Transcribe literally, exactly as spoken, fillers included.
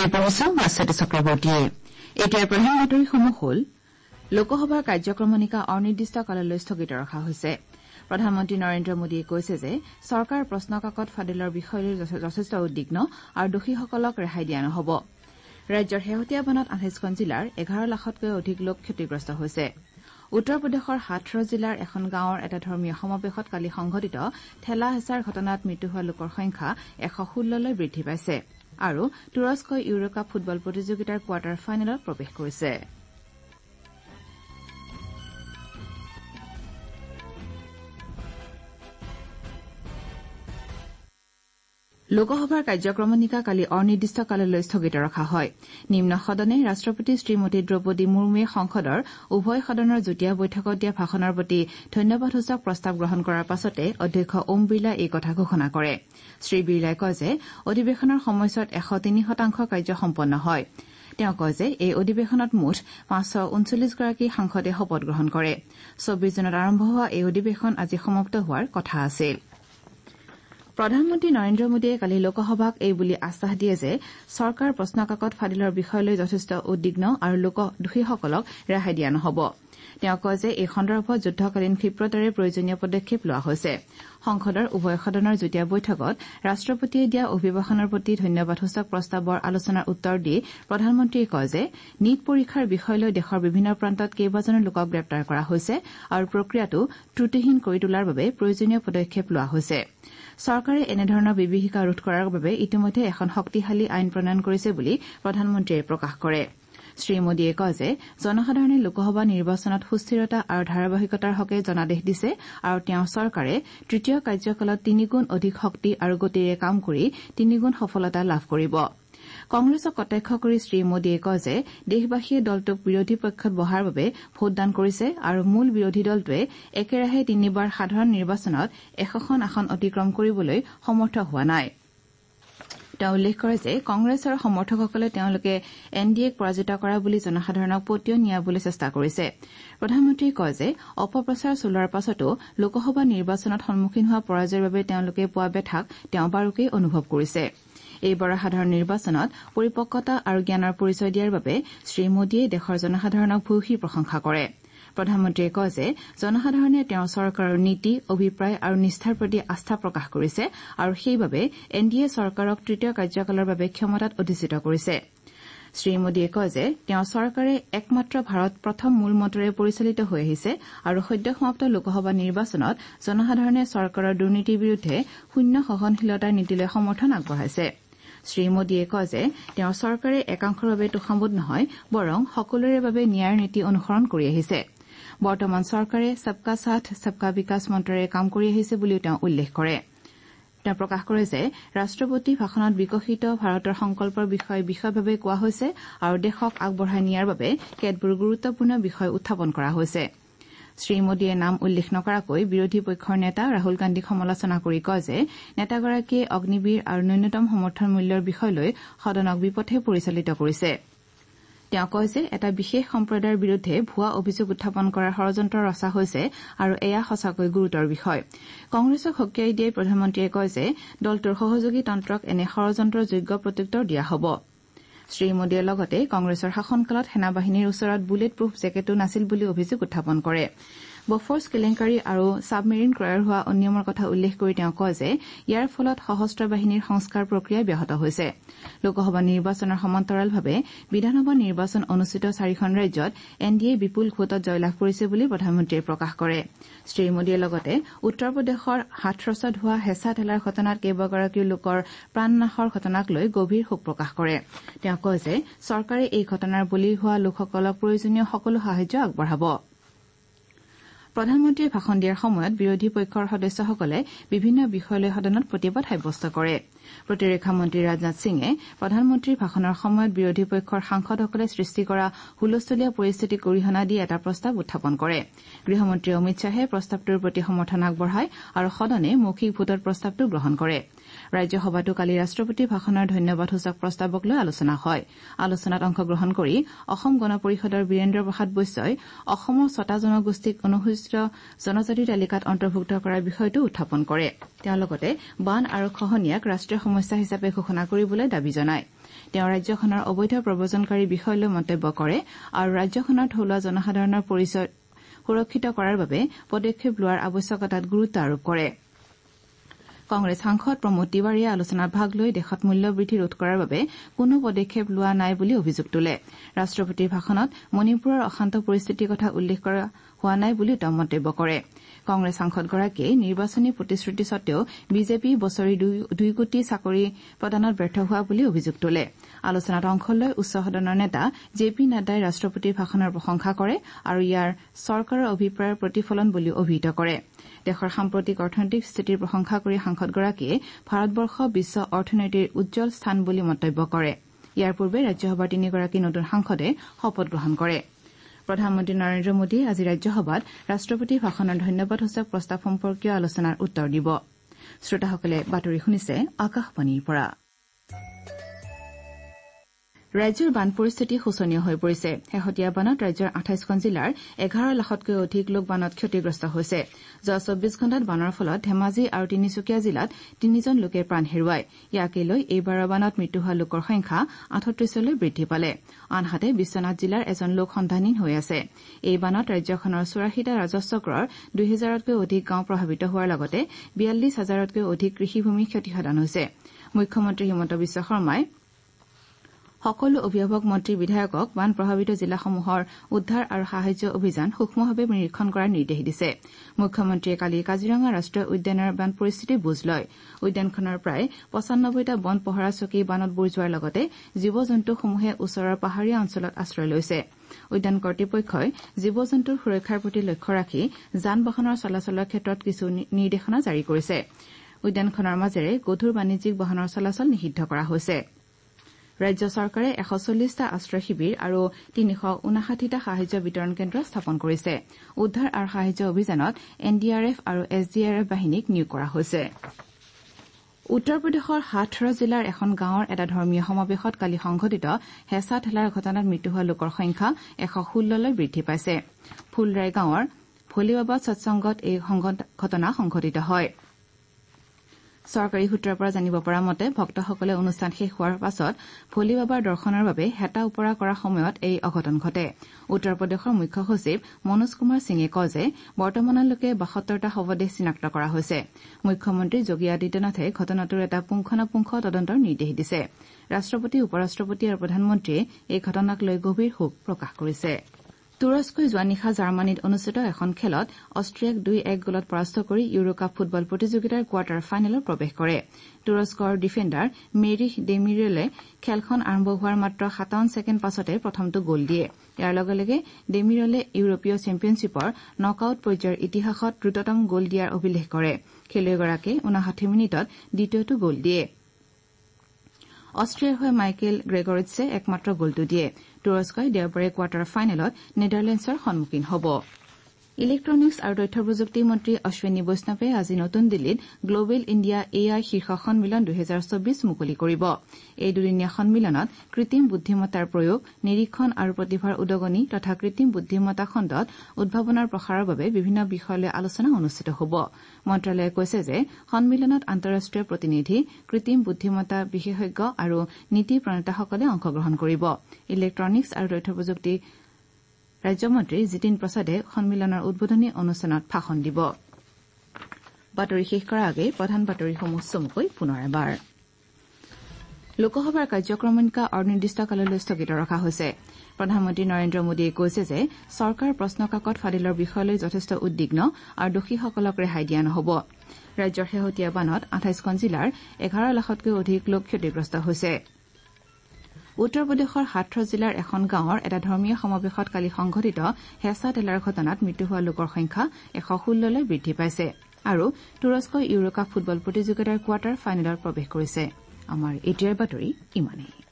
বাতৰি পঢ়িছো মাছাতি চক্ৰৱৰ্তীয়ে। এতিয়াৰ প্ৰধান বাতৰিসমূহ হ'ল লোকসভাৰ কাৰ্যক্ৰমণিকা অনিৰ্দিষ্ট কাললৈ স্থগিত ৰখা হৈছে। প্ৰধানমন্ত্ৰী নৰেন্দ্ৰ মোদীয়ে কৈছে যে চৰকাৰ প্ৰশ্নকাকত ফাদিলৰ বিষয়লৈ যথেষ্ট উদ্বিগ্ন আৰু দোষীসকলক ৰেহাই দিয়া নহ'ব। ৰাজ্যৰ শেহতীয়া বানত আঠাইছখন জিলাৰ এঘাৰ লাখতকৈও অধিক লোক ক্ষতিগ্ৰস্ত হৈছে। উত্তৰ প্ৰদেশৰ হাথৰছ জিলাৰ এখন গাঁৱৰ এটা ধৰ্মীয় সমাৱেশত কালি সংঘটিত ঠেলা হেঁচাৰ ঘটনাত মৃত্যু হোৱা লোকৰ সংখ্যা এশ ষোল্ললৈ বৃদ্ধি পাইছে আৰু তুৰস্কই ইউৰোকাপ ফুটবল প্ৰতিযোগিতাৰ কোৱাৰ্টাৰ ফাইনেলত প্ৰৱেশ কৰিছে। লোকসভাৰ কাৰ্যক্ৰমণিকা কালি অনিৰ্দিষ্ট কাললৈ স্থগিত ৰখা হয়। নিম্ন সদনে ৰাষ্ট্ৰপতি শ্ৰীমতী দ্ৰৌপদী মুৰ্মুৱে সংসদৰ উভয় সদনৰ যুটীয়া বৈঠকত দিয়া ভাষণৰ প্ৰতি ধন্যবাদসূচক প্ৰস্তাৱ গ্ৰহণ কৰাৰ পাছতে অধ্যক্ষ ওম বিৰলাই এই কথা ঘোষণা কৰে। শ্ৰীবিৰলাই কয় যে অধিৱেশনৰ সময়ছোৱাত এশ তিনি শতাংশ কাৰ্য সম্পন্ন হয়। তেওঁ কয় যে এই অধিৱেশনত মুঠ পাঁচশ ঊনচল্লিছ গৰাকী সাংসদে শপত গ্ৰহণ কৰে। চৌবিশ জুনত আৰম্ভ হোৱা এই অধিৱেশন আজি সমাপ্ত হোৱাৰ কথা আছিল। প্ৰধানমন্ত্ৰী নৰেন্দ্ৰ মোদীয়ে কালি লোকসভাক এই বুলি আশ্বাস দিয়ে যে চৰকাৰ প্ৰশ্নকাকত ফাদিলৰ বিষয়লৈ যথেষ্ট উদ্বিগ্ন আৰু দোষীসকলক ৰেহাই দিয়া নহ'ব। তেওঁ কয় যে এই সন্দৰ্ভত যুদ্ধকালীন ক্ষিপ্ৰতাৰে প্ৰয়োজনীয় পদক্ষেপ লোৱা হৈছে। সংসদৰ উভয় সদনৰ যুটীয়া বৈঠকত ৰাষ্ট্ৰপতিয়ে দিয়া অভিভাষণৰ প্ৰতি ধন্যবাদসূচক প্ৰস্তাৱৰ আলোচনাৰ উত্তৰ দি প্ৰধানমন্ত্ৰীয়ে কয় যে নীট পৰীক্ষাৰ বিষয় লৈ দেশৰ বিভিন্ন প্ৰান্তত কেইবাজনো লোকক গ্ৰেপ্তাৰ কৰা হৈছে আৰু প্ৰক্ৰিয়াটো ত্ৰুটিহীন কৰি তোলাৰ বাবে প্ৰয়োজনীয় পদক্ষেপ লোৱা হৈছে। চৰকাৰে এনেধৰণৰ বিভীষিকা ৰোধ কৰাৰ বাবে ইতিমধ্যে এখন শক্তিশালী আইন প্ৰণয়ন কৰিছে বুলি প্ৰধানমন্ত্ৰীয়ে প্ৰকাশ কৰে। শ্ৰীমোদীয়ে কয় যে জনসাধাৰণে লোকসভা নিৰ্বাচনত সুস্থিৰতা আৰু ধাৰাবাহিকতাৰ হকে জনাদেশ দিছে আৰু তেওঁৰ চৰকাৰে তৃতীয় কাৰ্যকালত তিনিগুণ অধিক শক্তি আৰু গতিৰে কাম কৰি তিনিগুণ সফলতা লাভ কৰিব। কংগ্ৰেছক কটাক্ষ কৰি শ্ৰীমোদীয়ে কয় যে দেশবাসীয়ে দলটোক বিৰোধী পক্ষত বহাৰ বাবে ভোটদান কৰিছে আৰু মূল বিৰোধী দলটোৱে একেৰাহে তিনিবাৰ সাধাৰণ নিৰ্বাচনত এশখন আসন অতিক্ৰম কৰিবলৈ সমৰ্থ হোৱা নাই। তেওঁ উল্লেখ কৰে যে কংগ্ৰেছৰ সমৰ্থকসকলে তেওঁলোকে এন ডি এক পৰাজিত কৰা বুলি জনসাধাৰণক পতিয়ন নিয়াবলৈ চেষ্টা কৰিছে। প্ৰধানমন্ত্ৰীয়ে কয় যে অপপ্ৰচাৰ চলোৱাৰ পাছতো লোকসভা নিৰ্বাচনত সন্মুখীন হোৱা পৰাজয়ৰ বাবে তেওঁলোকে পোৱা বেঠাক তেওঁ বাৰুকৈয়ে অনুভৱ কৰিছে। এইবাৰৰ সাধাৰণ নিৰ্বাচনত পৰিপক্কতা আৰু জ্ঞানৰ পৰিচয় দিয়াৰ বাবে শ্ৰীমোদীয়ে দেশৰ জনসাধাৰণক ভূয়সী প্ৰশংসা কৰে। প্ৰধানমন্ত্ৰীয়ে কয় যে জনসাধাৰণে তেওঁৰ চৰকাৰৰ নীতি অভিপ্ৰায় আৰু নিষ্ঠাৰ প্ৰতি আস্থা প্ৰকাশ কৰিছে আৰু সেইবাবে এন ডি এ চৰকাৰক তৃতীয় কাৰ্যকালৰ বাবে ক্ষমতাত অধিষ্ঠিত কৰিছে। শ্ৰীমোদীয়ে কয় যে তেওঁৰ চৰকাৰে একমাত্ৰ ভাৰত প্ৰথম মূল মন্ত্ৰৰে পৰিচালিত হৈ আহিছে আৰু সদ্য সমাপ্ত লোকসভা নিৰ্বাচনত জনসাধাৰণে চৰকাৰৰ দুৰ্নীতিৰ বিৰুদ্ধে শূন্য সহনশীলতাৰ নীতিলৈ সমৰ্থন আগবঢ়াইছে। শ্ৰীমোদীয়ে কয় যে তেওঁৰ চৰকাৰে একাংশৰ বাবে তোষামোদ নহয় বৰং সকলোৰে বাবে ন্যায়ৰ নীতি অনুসৰণ কৰি আহিছে। বৰ্তমান চৰকাৰে সবকা সাথ সবকা বিকাশ মন্ত্ৰৰে কাম কৰি আহিছে বুলিও তেওঁ উল্লেখ কৰে। তেওঁ প্ৰকাশ কৰে যে ৰাষ্ট্ৰপতি ভাষণত বিকশিত ভাৰতৰ সংকল্পৰ বিষয়ে বিশদভাৱে কোৱা হৈছে আৰু দেশক আগবঢ়াই নিয়াৰ বাবে কেতবোৰ গুৰুত্বপূৰ্ণ বিষয় উত্থাপন কৰা হৈছে। শ্ৰীমোদীয়ে নাম উল্লেখ নকৰাকৈ বিৰোধী পক্ষৰ নেতা ৰাহুল গান্ধীক সমালোচনা কৰি কয় যে নেতাগৰাকীয়ে অগ্নিবীৰ আৰু ন্যূনতম সমৰ্থন মূল্যৰ বিষয় লৈ সদনক বিপথে পৰিচালিত কৰিছে। তেওঁ কয় যে এটা বিশেষ সম্প্ৰদায়ৰ বিৰুদ্ধে ভুৱা অভিযোগ উত্থাপন কৰাৰ ষড়যন্ত্ৰ ৰচা হৈছে আৰু এয়া সঁচাকৈ গুৰুতৰ বিষয়। কংগ্ৰেছক সকীয়াই দিয়াই প্ৰধানমন্ত্ৰীয়ে কয় যে দলটোৰ সহযোগী তন্ত্ৰক এনে ষড়যন্ত্ৰৰ যোগ্য প্ৰত্যুত্তৰ দিয়া হ'ব। শ্ৰীমোদীয়ে লগতে কংগ্ৰেছৰ শাসনকালত সেনাবাহিনীৰ ওচৰত বুলেট প্ৰুফ জেকেটো নাছিল বুলি অভিযোগ উত্থাপন কৰে। বফৰ্ছ কেলেংকাৰী আৰু ছাবমেৰিন ক্ৰয়ৰ হোৱা অনিয়মৰ কথা উল্লেখ কৰি তেওঁ কয় যে ইয়াৰ ফলত সশস্ত্ৰ বাহিনীৰ সংস্কাৰ প্ৰক্ৰিয়া ব্যাহত হৈছে। লোকসভা নিৰ্বাচনৰ সমান্তৰালভাৱে বিধানসভা নিৰ্বাচন অনুষ্ঠিত চাৰিখন ৰাজ্যত এন ডি এ বিপুল ভোটত জয়লাভ কৰিছে বুলি প্ৰধানমন্ত্ৰীয়ে প্ৰকাশ কৰে। শ্ৰীমোদীয়ে লগতে উত্তৰ প্ৰদেশৰ হাথৰছত হোৱা হেঁচা ঠেলাৰ ঘটনাত কেইবাগৰাকীও লোকৰ প্ৰাণনাশৰ ঘটনাক লৈ গভীৰ শোক প্ৰকাশ কৰে। তেওঁ কয় যে চৰকাৰে এই ঘটনাৰ বলি হোৱা লোকসকলক প্ৰয়োজনীয় সকলো সাহায্য আগবঢ়াব। প্ৰধানমন্ত্ৰীয়ে ভাষণ দিয়াৰ সময়ত বিৰোধী পক্ষৰ সদস্যসকলে বিভিন্ন বিষয় লৈ সদনত প্ৰতিবাদ সাব্যস্ত কৰে। প্ৰতিৰক্ষা মন্ত্ৰী ৰাজনাথ সিঙে প্ৰধানমন্ত্ৰীৰ ভাষণৰ সময়ত বিৰোধী পক্ষৰ সাংসদসকলে সৃষ্টি কৰা হুলস্থলীয়া পৰিস্থিতিক অৰিহণা দি এটা প্ৰস্তাৱ উত্থাপন কৰে। গৃহমন্ত্ৰী অমিত শ্বাহে প্ৰস্তাৱটোৰ প্ৰতি সমৰ্থন আগবঢ়ায় আৰু সদনে মৌখিক ভোটত প্ৰস্তাৱটো গ্ৰহণ কৰে। ৰাজ্যসভাতো কালি ৰাষ্ট্ৰপতিৰ ভাষণৰ ধন্যবাদসূচক প্ৰস্তাৱক লৈ আলোচনা হয়। আলোচনাত অংশগ্ৰহণ কৰি অসম গণ পৰিষদৰ বীৰেন্দ্ৰ প্ৰসাদ বৈশ্যই অসমৰ ছটা জনগোষ্ঠীক অনুসূচিত জনজাতিৰ তালিকাত অন্তৰ্ভুক্ত কৰাৰ বিষয়টো উত্থাপন কৰে। তেওঁ লগতে বান আৰু খহনীয়াক ৰাষ্ট্ৰীয় ৰাষ্ট্ৰীয় সমস্যা হিচাপে ঘোষণা কৰিবলৈ দাবী জনায় তেওঁ ৰাজ্যখনৰ অবৈধ প্ৰব্ৰজনকাৰী বিষয়লৈ মন্তব্য কৰে আৰু ৰাজ্যখনৰ থলুৱা জনসাধাৰণৰ পৰিচয় সুৰক্ষিত কৰাৰ বাবে পদক্ষেপ লোৱাৰ আৱশ্যকতাত গুৰুত্ব আৰোপ কৰে কংগ্ৰেছ সাংসদ প্ৰমোদ তিৱাৰীয়ে আলোচনাত ভাগ লৈ দেশত মূল্যবৃদ্ধি ৰোধ কৰাৰ বাবে কোনো পদক্ষেপ লোৱা নাই বুলি অভিযোগ তোলে ৰাষ্ট্ৰপতিৰ ভাষণত মণিপুৰৰ অশান্ত পৰিস্থিতিৰ কথা উল্লেখ কৰা হোৱা নাই বুলি তেওঁ মন্তব্য কৰে কংগ্ৰেছ সাংসদগৰাকীয়ে নিৰ্বাচনী প্ৰতিশ্ৰুতি সত্বেও বিজেপি বছৰি দুই কোটি চাকৰি প্ৰদানত ব্যৰ্থ হোৱা বুলি অভিযোগ তোলে আলোচনাত অংশ লৈ উচ্চ সদনৰ নেতা জে পি নাড্ডাই ৰাষ্ট্ৰপতিৰ ভাষণৰ প্ৰশংসা কৰে আৰু ইয়াৰ চৰকাৰৰ অভিপ্ৰায়ৰ প্ৰতিফলন বুলি অভিহিত কৰে দেশৰ সাম্প্ৰতিক অৰ্থনৈতিক স্থিতিৰ প্ৰশংসা কৰি সাংসদগৰাকীয়ে ভাৰতবৰ্ষ বিশ্ব অৰ্থনীতিৰ উজ্জ্বল স্থান বুলি মন্তব্য কৰে ইয়াৰ পূৰ্বে ৰাজ্যসভাৰ তিনিগৰাকী নতুন সাংসদে শপত গ্ৰহণ কৰে প্ৰধানমন্ত্ৰী নৰেন্দ্ৰ মোদীয়ে আজি ৰাজ্যসভাত ৰাষ্ট্ৰপতিৰ ভাষণৰ ধন্যবাদসূচক প্ৰস্তাৱ সম্পৰ্কীয় আলোচনাৰ উত্তৰ দিব শ্ৰোতাসকলে বাতৰি শুনিছে আকাশবাণীৰ পৰা ৰাজ্যৰ বান পৰিস্থিতি শোচনীয় হৈ পৰিছে শেহতীয়া বানত ৰাজ্যৰ আঠাইছখন জিলাৰ এঘাৰ লাখতকৈ অধিক লোক বানত ক্ষতিগ্ৰস্ত হৈছে যোৱা চৌব্বিছ ঘণ্টাত বানৰ ফলত ধেমাজি আৰু তিনিচুকীয়া জিলাত তিনিজন লোকে প্ৰাণ হেৰুৱায় ইয়াকে লৈ এইবাৰৰ বানত মৃত্যু হোৱা লোকৰ সংখ্যা আঠত্ৰিছলৈ বৃদ্ধি পালে আনহাতে বিশ্বনাথ জিলাৰ এজন লোক সন্ধানহীন হৈ আছে এই বানত ৰাজ্যখনৰ চৌৰাশীটা ৰাজচক্ৰৰ দুই হাজাৰতকৈ অধিক গাঁও প্ৰভাৱিত হোৱাৰ লগতে বিয়াল্লিছ হাজাৰতকৈ অধিক কৃষিভূমি ক্ষতিসাধন হৈছে মুখ্যমন্ত্ৰী হিমন্ত বিশ্ব শৰ্মাই সকলো অভিভাৱক মন্ত্ৰী বিধায়কক বান প্ৰভাৱিত জিলাসমূহৰ উদ্ধাৰ আৰু সাহায্য অভিযান সূক্ষ্মভাৱে নিৰীক্ষণ কৰাৰ নিৰ্দেশ দিছে মুখ্যমন্ত্ৰীয়ে কালি কাজিৰঙা ৰাষ্ট্ৰীয় উদ্যানৰ বান পৰিস্থিতিৰ বুজ লয় উদ্যানখনৰ প্ৰায় পঁচানব্বৈটা বন পহৰা চকী বানত বুৰ যোৱাৰ লগতে জীৱ জন্তুসমূহে ওচৰৰ পাহাৰীয়া অঞ্চলত আশ্ৰয় লৈছে উদ্যান কৰ্তৃপক্ষই জীৱ জন্তুৰ সুৰক্ষাৰ প্ৰতি লক্ষ্য ৰাখি যান বাহনৰ চলাচলৰ ক্ষেত্ৰত কিছু নিৰ্দেশনা জাৰি কৰিছে উদ্যানখনৰ মাজেৰে গধুৰ বাণিজ্যিক বাহনৰ চলাচল নিষিদ্ধ কৰা হৈছে ৰাজ্য চৰকাৰে এশ চল্লিছটা আশ্ৰয় শিবিৰ আৰু তিনিশ ঊনাষাঠিটা সাহায্য বিতৰণ কেন্দ্ৰ স্থাপন কৰিছে উদ্ধাৰ আৰু সাহায্য অভিযানত এন ডি আৰ এফ আৰু এছ ডি আৰ এফ বাহিনীক নিয়োগ কৰা হৈছে উত্তৰ প্ৰদেশৰ হাথৰছ জিলাৰ এখন গাঁৱৰ এটা ধৰ্মীয় সমাৱেশত কালি সংঘটিত হেঁচা ঠেলাৰ ঘটনাত মৃত্যু হোৱা লোকৰ সংখ্যা এশ ষোল্ললৈ বৃদ্ধি পাইছে ফুলৰাই গাঁৱৰ ভলিবাবা সৎসংগত এই ঘটনা সংঘটিত হয় চৰকাৰী সূত্ৰৰ পৰা জানিব পৰা মতে ভক্তসকলে অনুষ্ঠান শেষ হোৱাৰ পাছত ভলি বাবাৰ দৰ্শনৰ বাবে হেতা ওপৰা কৰাৰ সময়ত এই অঘটন ঘটে উত্তৰ প্ৰদেশৰ মুখ্য সচিব মনোজ কুমাৰ সিঙে কয় যে বৰ্তমানলৈকে বাসত্তৰটা শৱদেহ চিনাক্ত কৰা হৈছে মুখ্যমন্ত্ৰী যোগী আদিত্যনাথে ঘটনাটোৰ এটা পুংখানুপুংখ তদন্তৰ নিৰ্দেশ দিছে ৰাষ্ট্ৰপতি উপ ৰাষ্ট্ৰপতি আৰু প্ৰধানমন্ত্ৰীয়ে এই ঘটনাক লৈ গভীৰ শোক প্ৰকাশ কৰিছে তুৰস্কই যোৱা নিশা জাৰ্মানীত অনুষ্ঠিত এখন খেলত অষ্ট্ৰিয়াক দুই এক গলত পৰাস্ত কৰি ইউৰো কাপ ফুটবল প্ৰতিযোগিতাৰ কোৱাৰ্টাৰ ফাইনেলত প্ৰৱেশ কৰে তুৰস্কৰ ডিফেণ্ডাৰ মেৰিখ ডেমিৰেলে খেলখন আৰম্ভ হোৱাৰ মাত্ৰ সাতাৱন্ন ছেকেণ্ড পাছতে প্ৰথমটো গল দিয়ে ইয়াৰ লগে লগে ডেমিৰেলে ইউৰোপীয় চেম্পিয়নশ্বিপৰ নকআউট পৰ্যায়ৰ ইতিহাসত দ্ৰুততম গল দিয়াৰ অভিলেখ কৰে খেলুৱৈগৰাকীয়ে ঊনাষাঠি মিনিটত দ্বিতীয়টো গল দিয়ে অষ্ট্ৰিয়াৰ হৈ মাইকেল গ্ৰেগৰিটছে একমাত্ৰ গলটো দিয়ে তুৰস্কই দেওবাৰে কোৱাৰ্টাৰ ফাইনেলত নেদাৰলেণ্ডছৰ সন্মুখীন হ'ব ইলেক্ট্ৰনিক্স আৰু তথ্য প্ৰযুক্তি মন্ত্ৰী অশ্বিনী বৈষ্ণৱে আজি নতুন দিল্লীত গ্লোবেল ইণ্ডিয়া এ আই শীৰ্ষ সন্মিলন দুহেজাৰ চৌবিশ মুকলি কৰিব এই দুদিনীয়া সন্মিলনত কৃত্ৰিম বুদ্ধিমত্তাৰ প্ৰয়োগ নিৰীক্ষণ আৰু প্ৰতিভাৰ উদগনি তথা কৃত্ৰিম বুদ্ধিমত্তা খণ্ডত উদ্ভাৱনৰ প্ৰসাৰৰ বাবে বিভিন্ন বিষয়লৈ আলোচনা অনুষ্ঠিত হ'ব মন্ত্ৰালয়ে কৈছে যে সন্মিলনত আন্তঃৰাষ্ট্ৰীয় প্ৰতিনিধি কৃত্ৰিম বুদ্ধিমত্তা বিশেষজ্ঞ আৰু নীতি প্ৰণেতাসকলে অংশগ্ৰহণ কৰিব ইলেক্ট্ৰনিক্স আৰু তথ্য প্ৰযুক্তি ৰাজ্যমন্ত্ৰী জিতিন প্ৰসাদে সন্মিলনৰ উদ্বোধনী অনুষ্ঠানত ভাষণ দিব বাতৰি শেষ কৰাৰ আগেয়ে প্ৰধান বাতৰিসমূহ চমুকৈ পুনৰ এবাৰ লোকসভাৰ কাৰ্যক্ৰমণিকা অনিৰ্দিষ্টকাললৈ স্থগিত ৰখা হৈছে প্ৰধানমন্ত্ৰী নৰেন্দ্ৰ মোদীয়ে কৈছে যে চৰকাৰ প্ৰশ্নকাকত ফাদিলৰ বিষয়লৈ যথেষ্ট উদ্বিগ্ন আৰু দোষীসকলক ৰেহাই দিয়া নহ'ব ৰাজ্যৰ শেহতীয়া বানত আঠাইছখন জিলাৰ এঘাৰ লাখতকৈ অধিক লোক ক্ষতিগ্ৰস্ত হৈছে উত্তৰ প্ৰদেশৰ হাথৰছ জিলাৰ এখন গাঁৱৰ এটা ধৰ্মীয় সমাৱেশত কালি সংঘটিত হেঁচা ঠেলাৰ ঘটনাত মৃত্যু হোৱা লোকৰ সংখ্যা এশ ষোল্ললৈ বৃদ্ধি পাইছে আৰু তুৰস্কই ইউৰো কাপ ফুটবল প্ৰতিযোগিতাৰ কোৱাৰ্টাৰ ফাইনেলত প্ৰৱেশ কৰিছে আমাৰ এতিয়াৰ বাতৰি ইমানেই